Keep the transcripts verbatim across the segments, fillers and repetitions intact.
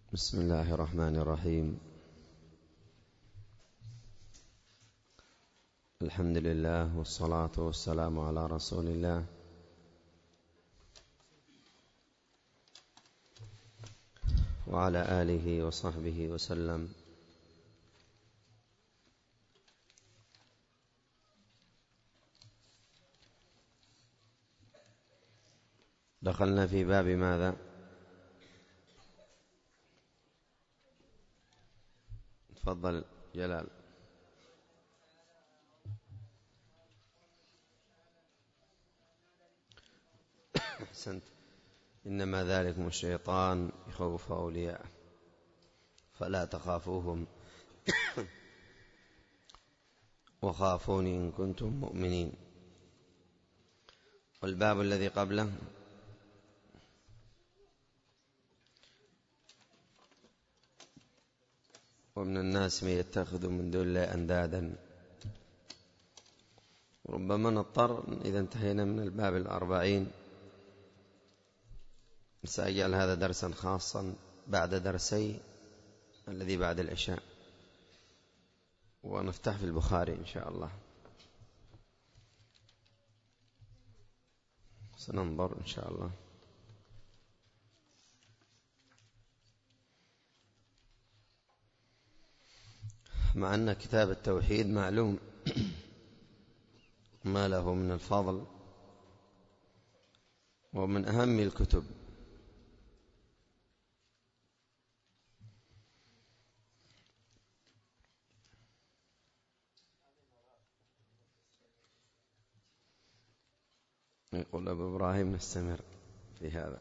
بسم الله الرحمن الرحيم. الحمد لله والصلاة والسلام على رسول الله وعلى آله وصحبه وسلم. دخلنا في باب ماذا؟ تفضل جلال. أحسنت. إنما ذلكم الشيطان يخوف أولياءه فلا تخافوهم وخافوني إن كنتم مؤمنين. والباب الذي قبله ومن الناس من يتخذ من دون الله أندادا. ربما نضطر إذا انتهينا من الباب الأربعين سأجعل هذا درسا خاصا بعد درسي الذي بعد العشاء، ونفتح في البخاري إن شاء الله. سننظر إن شاء الله. مع أن كتاب التوحيد معلوم ما له من الفضل ومن أهم الكتب، يقول أبو إبراهيم نستمر في هذا.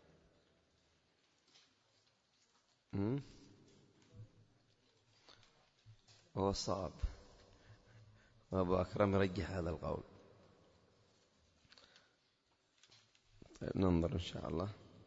هو الصواب، وأبو أكرم يرجح هذا القول. طيب ننظر إن شاء الله.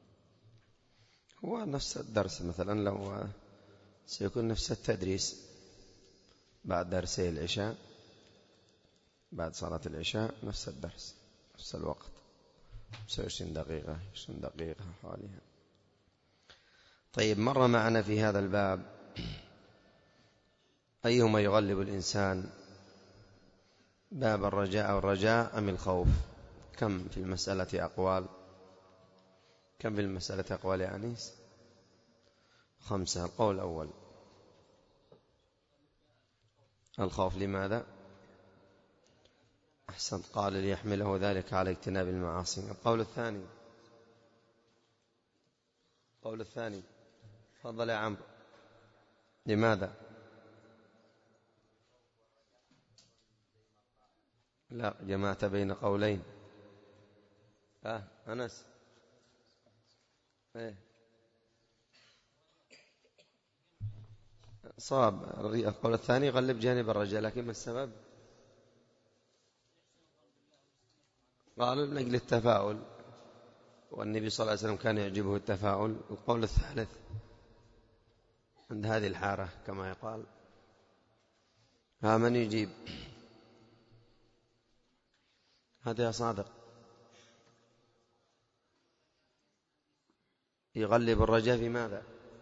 هو نفس الدرس مثلا لو سيكون نفس التدريس بعد درسي العشاء، بعد صلاة العشاء نفس الدرس نفس الوقت خمسة وعشرين دقيقة عشرين دقيقة حواليها. طيب مر معنا في هذا الباب أيهما يغلب الإنسان، باب الرجاء أو الرجاء أم الخوف؟ كم في المسألة أقوال؟ كم في المسألة أقوال يا أنيس؟ خمسة. القول الأول الخوف. لماذا؟ أحسنت، قال ليحمله ذلك على اجتناب المعاصي. القول الثاني القول الثاني تفضل يا عمرو. لماذا؟ لا، جمعت بين قولين. آه أنس إيه صاب. القول الثاني غلب جانب الرجاء، لكن ما السبب؟ قالوا من أجل التفاؤل، والنبي صلى الله عليه وسلم كان يعجبه التفاؤل. القول الثالث عند هذه الحارة كما يقال. ها من يجيب؟ هذا يا صادق. يغلب الرجاء في ماذا؟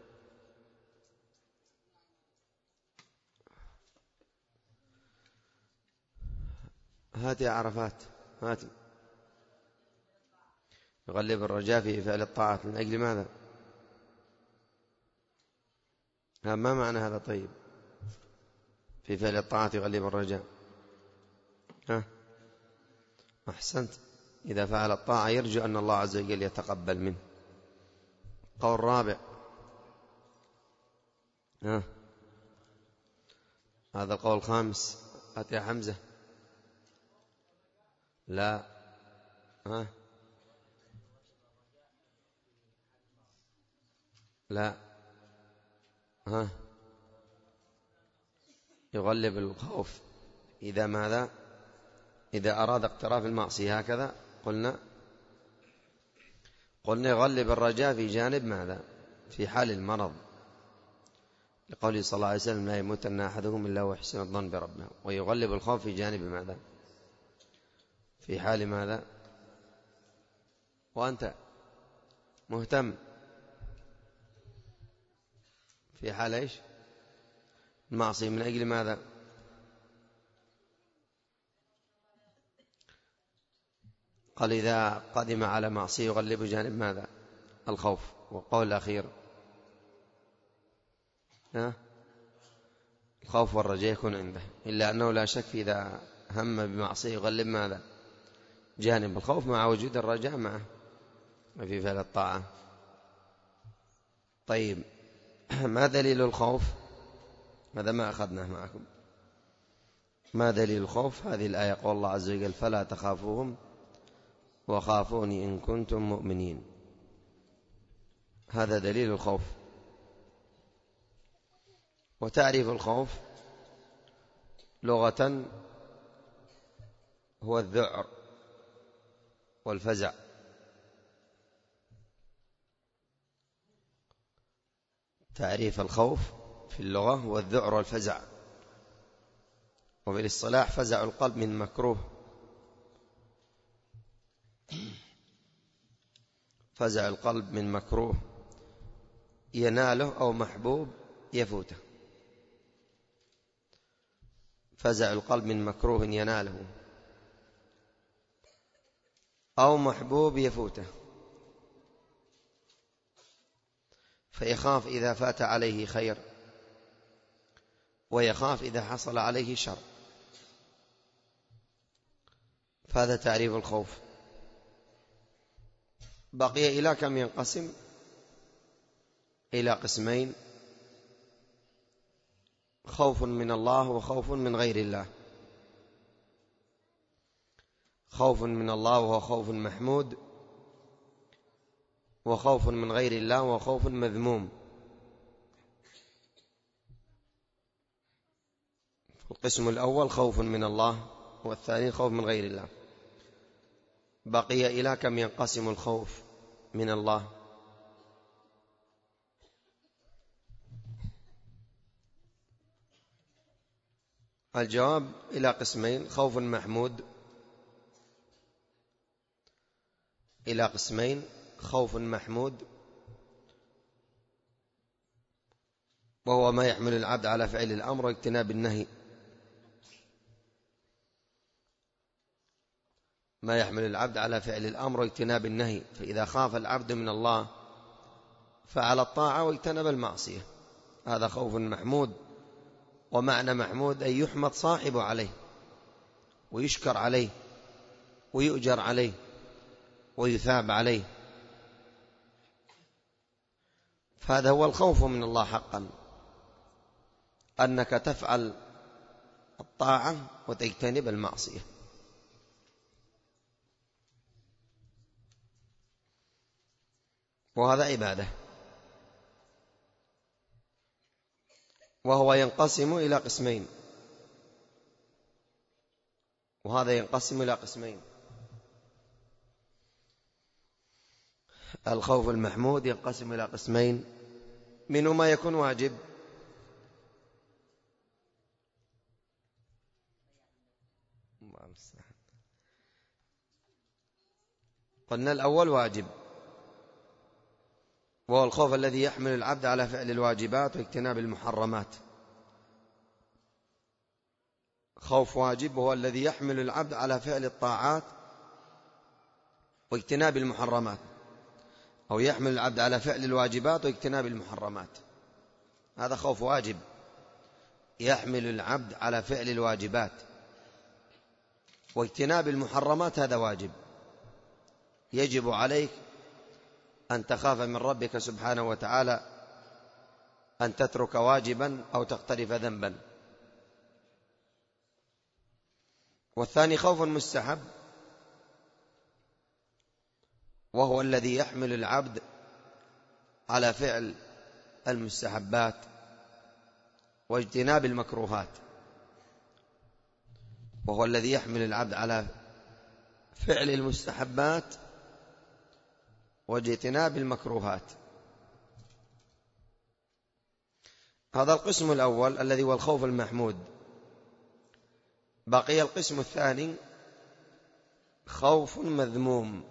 هات يا عرفات هاتي. يغلب الرجاء في فعل الطاعات من أجل ماذا؟ ها ما معنى هذا؟ طيب في فعل الطاعات يغلب الرجاء. ها أحسنت، إذا فعل الطاعة يرجو أن الله عز وجل يتقبل منه. قول رابع. ها هذا القول الخامس. هات يا حمزة. لا. ها لا. ها يغلب الخوف إذا ماذا؟ إذا أراد اقتراف المعصية. هكذا قلنا قلنا يغلب الرجاء في جانب ماذا؟ في حال المرض، لقوله صلى الله عليه وسلم لا يموتن أحدكم إلا ويحسن الظن بربه. ويغلب الخوف في جانب ماذا؟ في حال ماذا؟ وأنت مهتم في حال إيش؟ المعصية. من أجل ماذا؟ قال إذا قدم على معصية يغلب جانب ماذا؟ الخوف. والقول الأخير ها؟ الخوف والرجاء يكون عنده، إلا أنه لا شك إذا هم بمعصية يغلب ماذا؟ جانب الخوف مع وجود الرجاء معه في فعل الطاعة. طيب، ما دليل الخوف؟ هذا ما أخذناه معكم. ما دليل الخوف؟ هذه الآية قول الله عز وجل فلا تخافوهم وخافوني إن كنتم مؤمنين. هذا دليل الخوف. وتعريف الخوف لغة هو الذعر والفزع. تعريف الخوف في اللغة هو الذعر والفزع. وفي الاصطلاح فزع القلب من مكروه، فزع القلب من مكروه يناله أو محبوب يفوته. فزع القلب من مكروه يناله أو محبوب يفوته، فيخاف إذا فات عليه خير، ويخاف إذا حصل عليه شر. فهذا تعريف الخوف. بقي إلى كم ينقسم؟ إلى قسمين: خوف من الله وخوف من غير الله. خوف من الله وهو خوف محمود، وخوف من غير الله وهو خوف مذموم. القسم الأول خوف من الله، والثاني خوف من غير الله. بقي إلى كم ينقسم الخوف من الله؟ الجواب إلى قسمين: خوف محمود إلى قسمين خوف محمود، وهو ما يحمل العبد على فعل الأمر واجتناب النهي. ما يحمل العبد على فعل الأمر واجتناب النهي. فإذا خاف العبد من الله فعل الطاعة واجتنب المعصية، هذا خوف محمود. ومعنى محمود أن يحمد صاحبه عليه، ويشكر عليه، ويؤجر عليه، ويثاب عليه. فهذا هو الخوف من الله حقا، أنك تفعل الطاعة وتجتنب المعصية. وهذا عبادة. وهو ينقسم إلى قسمين، وهذا ينقسم إلى قسمين. الخوف المحمود ينقسم إلى قسمين: منه ما يكون واجب، قلنا الأول واجب، وهو الخوف الذي يحمل العبد على فعل الواجبات واجتناب المحرمات. خوف واجب وهو الذي يحمل العبد على فعل الطاعات واجتناب المحرمات، أو يحمل العبد على فعل الواجبات واجتناب المحرمات. هذا خوف واجب، يحمل العبد على فعل الواجبات واجتناب المحرمات. هذا واجب، يجب عليك أن تخاف من ربك سبحانه وتعالى أن تترك واجبا أو تقترف ذنبا. والثاني خوف مستحب، وهو الذي يحمل العبد على فعل المستحبات واجتناب المكروهات. وهو الذي يحمل العبد على فعل المستحبات واجتناب المكروهات. هذا القسم الأول الذي هو الخوف المحمود. بقي القسم الثاني خوف مذموم.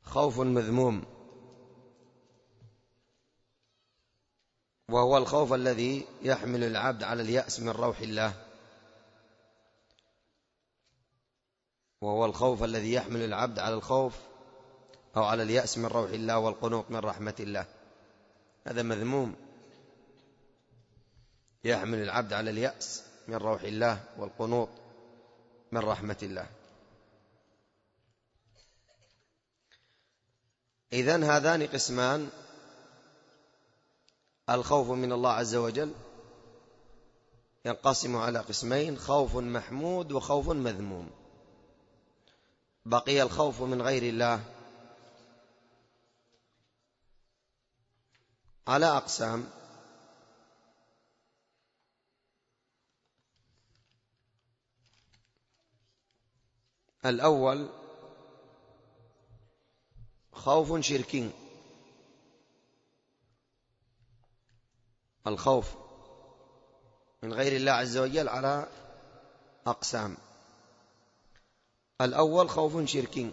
خوف مذموم، وهو الخوف الذي يحمل العبد على اليأس من روح الله، وهو الخوف الذي يحمل العبد على الخوف أو على اليأس من روح الله والقنوط من رحمة الله. هذا مذموم، يحمل العبد على اليأس من روح الله والقنوط من رحمة الله. إذن هذان قسمان: الخوف من الله عز وجل ينقسم على قسمين: خوف محمود وخوف مذموم. بقي الخوف من غير الله على أقسام: الأول خوف شركي، الخوف من غير الله عز وجل على أقسام. الأول خوف شركي،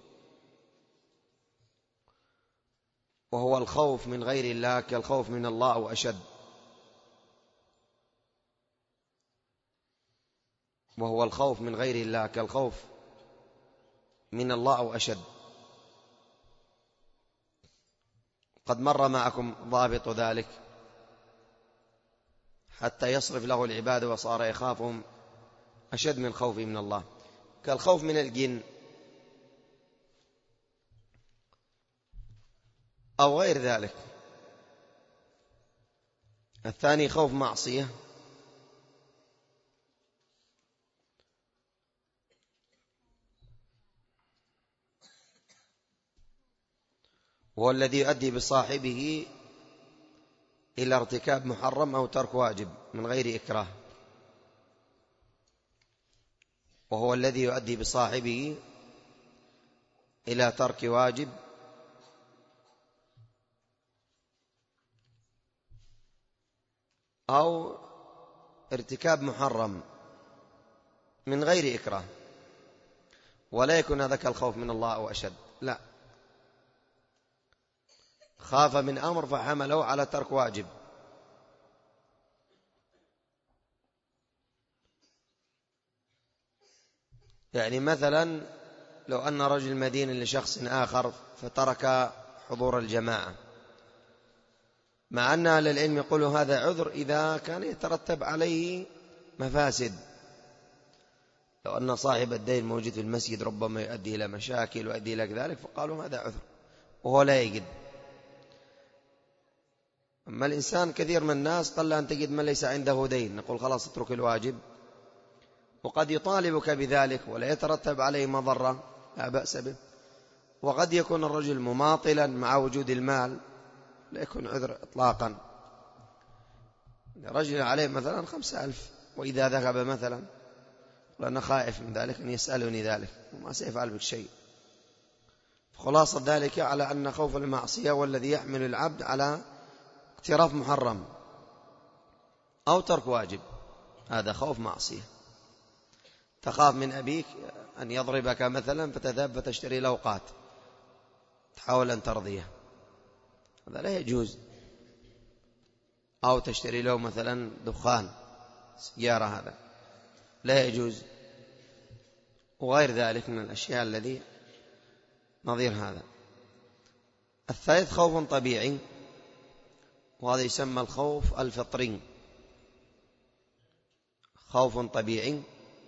وهو الخوف من غير الله كالخوف من الله أو أشد، وهو الخوف من غير الله كالخوف من الله أو أشد. قد مر معكم ضابط ذلك حتى يصرف له العباد وصار يخافهم أشد من خوفه من الله، كالخوف من الجن أو غير ذلك. الثاني خوف معصية، وهو الذي يؤدي بصاحبه إلى ارتكاب محرم أو ترك واجب من غير إكراه، وهو الذي يؤدي بصاحبه إلى ترك واجب أو ارتكاب محرم من غير إكراه، ولا يكون هذا كالخوف من الله أو أشد، لا، خاف من أمر فحمله على ترك واجب. يعني مثلا لو أن رجل مدين لشخص آخر فترك حضور الجماعة، مع أن أهل العلم يقولوا هذا عذر إذا كان يترتب عليه مفاسد. لو أن صاحب الدين موجود في المسجد ربما يؤدي إلى مشاكل ويؤدي إلى ذلك، فقالوا هذا عذر وهو لا يجد. أما الإنسان كثير من الناس قل أن تجد من ليس عنده دين، نقول خلاص اترك الواجب، وقد يطالبك بذلك ولا يترتب عليه مضرة، لا بأس به. وقد يكون الرجل مماطلا مع وجود المال، لا يكون عذر إطلاقا. رجل عليه مثلا خمسة ألف، وإذا ذهب مثلا وأنا خائف من ذلك أن يسألني ذلك وما سيفعل بك شيء. خلاصة ذلك على أن خوف المعصية والذي يحمل العبد على اقتراف محرم أو ترك واجب، هذا خوف معصية. تخاف من أبيك أن يضربك مثلا فتذهب فتشتري له قات تحاول أن ترضيه، هذا لا يجوز. أو تشتري له مثلا دخان سيارة، هذا لا يجوز، وغير ذلك من الأشياء الذي نظير هذا. الثالث خوف طبيعي، وهذا يسمى الخوف الفطري. خوف طبيعي،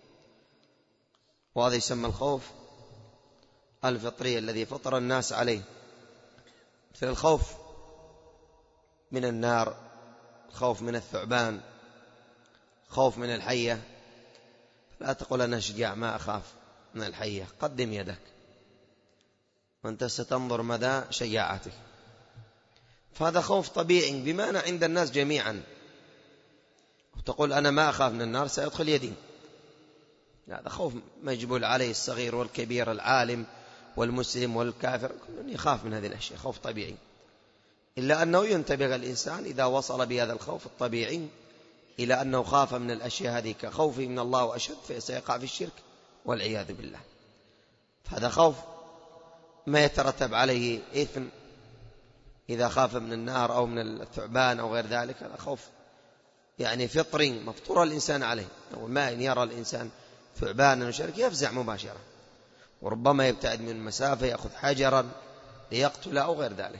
وهذا يسمى الخوف الفطري الذي فطر الناس عليه، مثل الخوف من النار، خوف من الثعبان، خوف من الحية. لا تقول أنا شجاع ما أخاف من الحية، قدم يدك وأنت ستنظر مدى شجاعتك. فهذا خوف طبيعي بمعنى عند الناس جميعا، وتقول أنا ما أخاف من النار سيدخل يدي، هذا خوف مجبول عليه الصغير والكبير، العالم والمسلم والكافر، كل يخاف من هذه الأشياء، خوف طبيعي. إلا أنه ينتبه الإنسان إذا وصل بهذا الخوف الطبيعي إلى أنه خاف من الأشياء هذه كخوفه من الله وأشد، فسيقع في الشرك والعياذ بالله. فهذا خوف ما يترتب عليه إثم إذا خاف من النار أو من الثعبان أو غير ذلك، هذا خوف يعني فطري مفطور الإنسان عليه. أول ما إن يرى الإنسان ثعبانا وشرك يفزع مباشرة، وربما يبتعد من المسافة يأخذ حجرا ليقتل أو غير ذلك،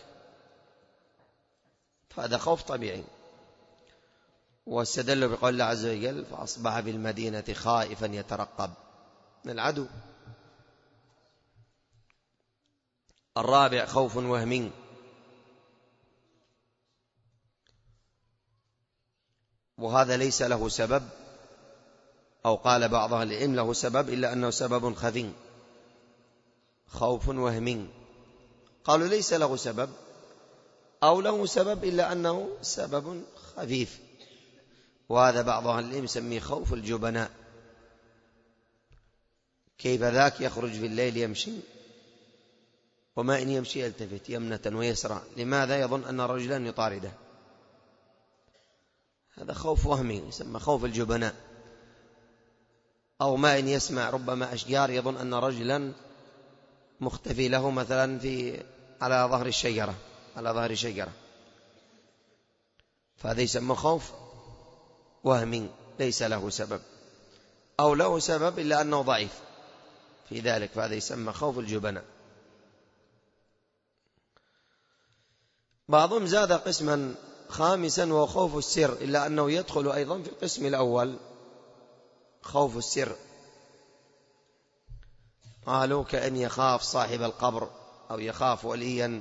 فهذا خوف طبيعي. واستدل بقول الله عز وجل فأصبح بالمدينة خائفا يترقب من العدو. الرابع خوف وهمي، وهذا ليس له سبب، أو قال بعض أهل العلم له سبب إلا أنه سبب خفي. خوف وهمي قالوا ليس له سبب، أو له سبب إلا أنه سبب خفيف، وهذا بعض أهل العلم يسميه خوف الجبناء. كيف ذاك؟ يخرج في الليل يمشي وما إن يمشي يلتفت يمنة ويسرى، لماذا؟ يظن أن رجلا يطارده. هذا خوف وهمي يسمى خوف الجبناء. أو ما إن يسمع ربما أشجار يظن أن رجلا مختفي له مثلا في على ظهر الشجرة على ظهر شجرة، فهذا يسمى خوف وهمي ليس له سبب، أو له سبب إلا أنه ضعيف في ذلك، فهذا يسمى خوف الجبناء. بعضهم زاد قسما خامسا وهو خوف السر، إلا أنه يدخل أيضا في القسم الأول خوف السر. قالوا كأن يخاف صاحب القبر أو يخاف وليا،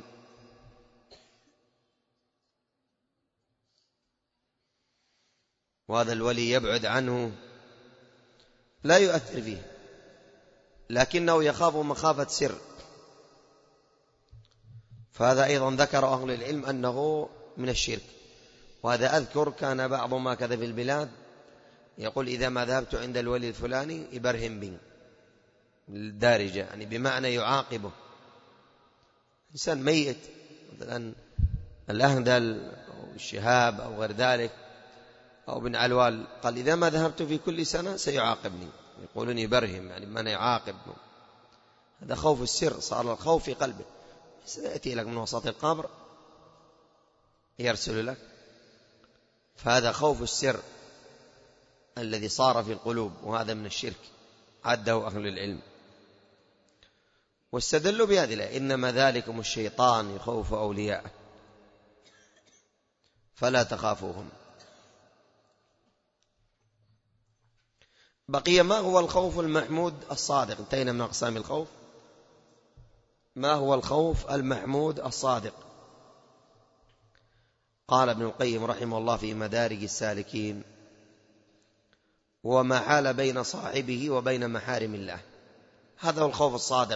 وهذا الولي يبعد عنه لا يؤثر فيه، لكنه يخاف مخافة سر، فهذا أيضا ذكر أهل العلم أنه من الشرك. وهذا أذكر كان بعض ما كذا في البلاد يقول إذا ما ذهبت عند الولي الفلاني يبرهم بي الدارجة، يعني بمعنى يعاقبه. إنسان ميت مثلا الأهندل أو الشهاب أو غير ذلك أو بن علوال، قال إذا ما ذهبت في كل سنة سيعاقبني، يقولون يبرهم يعني بمعنى يعاقب. هذا خوف السر، صار الخوف في قلبه، سيأتي لك من وسط القبر يرسل لك، فهذا خوف السر الذي صار في القلوب، وهذا من الشرك عده أهل العلم. واستدلوا بهذه الآية إنما ذلكم الشيطان يخوف أولياءه فلا تخافوهم. بقي ما هو الخوف المحمود الصادق؟ انتهينا من أقسام الخوف. ما هو الخوف المحمود الصادق؟ قال ابن القيم رحمه الله في مدارج السالكين وما حال بين صاحبه وبين محارم الله. هذا هو الخوف الصادق،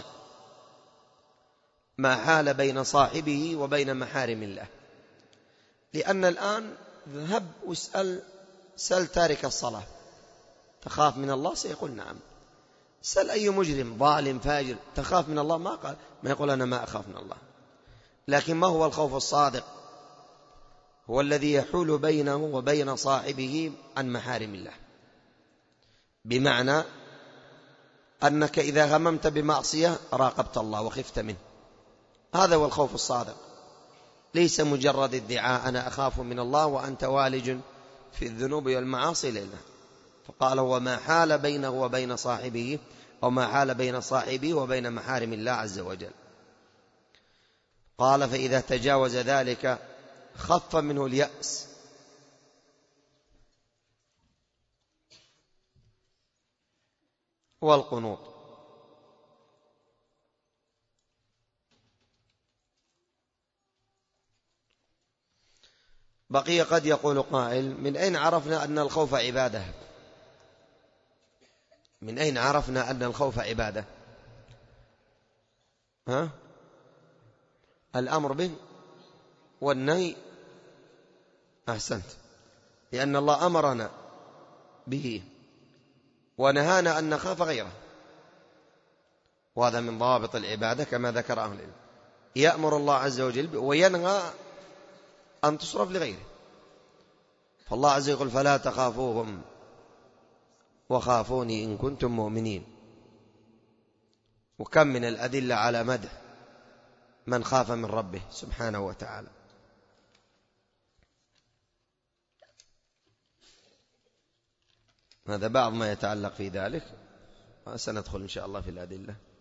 ما حال بين صاحبه وبين محارم الله. لأن الآن ذهب واسأل سل تارك الصلاة تخاف من الله سيقول نعم. سل أي مجرم ظالم فاجر تخاف من الله، ما قال ما يقول أنا ما أخاف من الله. لكن ما هو الخوف الصادق؟ هو الذي يحول بينه وبين صاحبه عن محارم الله، بمعنى أنك إذا هممت بمعصية راقبت الله وخفت منه، هذا هو الخوف الصادق، ليس مجرد ادعاء أنا أخاف من الله وأنت والج في الذنوب والمعاصي لله. فقال هو ما حال بينه وبين صاحبه، أو ما حال بين صاحبه وبين محارم الله عز وجل. قال فإذا تجاوز ذلك خف منه اليأس والقنوط. بقي قد يقول قائل من أين عرفنا أن الخوف عبادة؟ من أين عرفنا أن الخوف عبادة؟ ها؟ الأمر به والنهي. أحسنت، لأن الله أمرنا به ونهانا أن نخاف غيره، وهذا من ضوابط العبادة كما ذكر أهل العلم. يأمر الله عز وجل وينهى أن تصرف لغيره، فالله عز وجل فلا تخافوهم وخافوني إن كنتم مؤمنين. وكم من الأدلة على مدح من خاف من ربه سبحانه وتعالى. هذا بعض ما يتعلق في ذلك، وسندخل إن شاء الله في الأدلة.